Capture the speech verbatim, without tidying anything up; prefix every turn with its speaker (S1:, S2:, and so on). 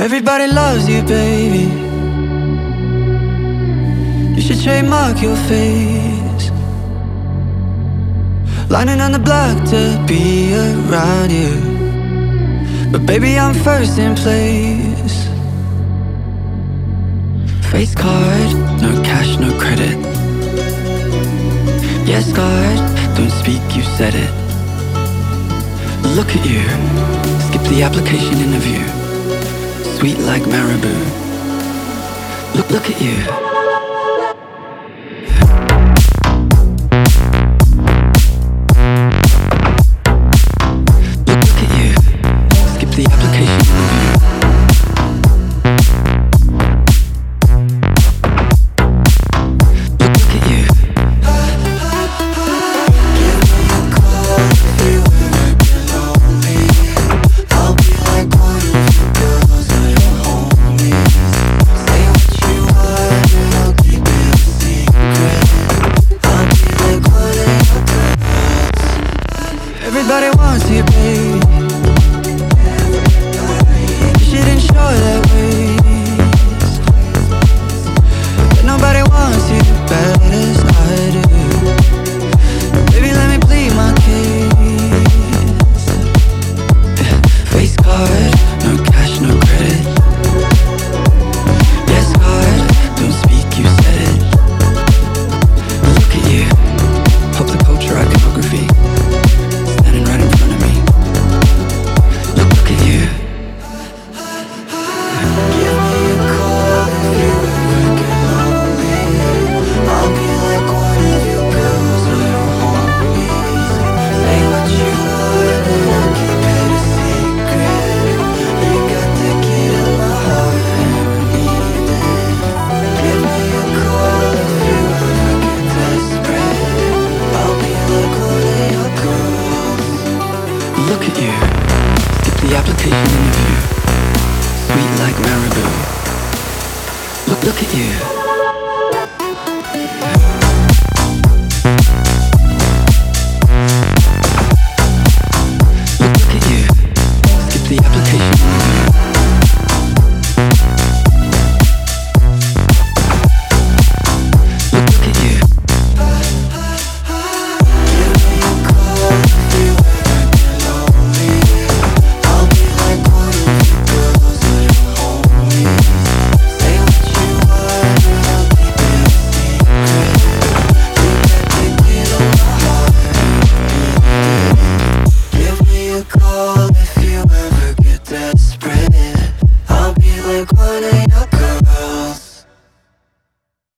S1: Everybody loves you, baby. You should trademark your face, lining on the block to be around you. But baby, I'm first in place. Face card, no cash, no credit. Yes, God, don't speak, you said it. Look at you, skip the application interview. Sweet like Marabou. Look, look at you. Look, look at you. Skip the application interview. Look, look at you.
S2: Give me a call if you ever get lonely. I'll be like one of your girls or your homies. Say what you want and I'll keep it a secret. I'll be like one of your girls.
S1: Everybody wants you, babe. You shouldn't show that ways, but nobody wants you better as I do. Baby, let me plead my case. Face card, no cash, no credit. Yes, God, don't speak, you said it. Look at you, hope the culture iconography standing right in front of me. Look, look at you.
S2: Give me a call if you ever get lonely. I'll be like one of your girls or your homies. Say what you want and I'll keep it a secret. You got the key to my heart and need it. Give me a call if you ever get desperate. I'll be like one of your girls.
S1: Look at you, skip the application interview. Sweet like Marabou. Look, look at you.